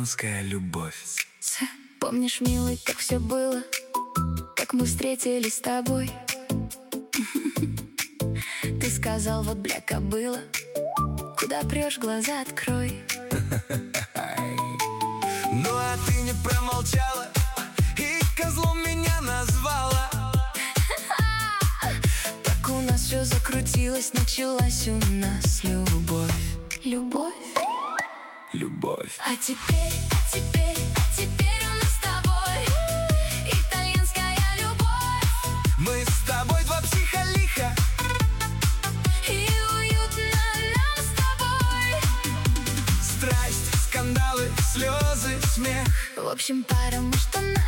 итальянская любовь. Помнишь, милый, как все было, как мы встретились с тобой? Ты сказал, вот бля, кобыла, куда прешь, глаза открой. Ну а ты не промолчала и козлом меня назвала. Так у нас все закрутилось, началась у нас любовь. Любовь? Любовь. А теперь у нас с тобой итальянская любовь. Мы с тобой два психолиха, И уютно нам с тобой. страсть, скандалы, слезы, смех. В общем, потому что нам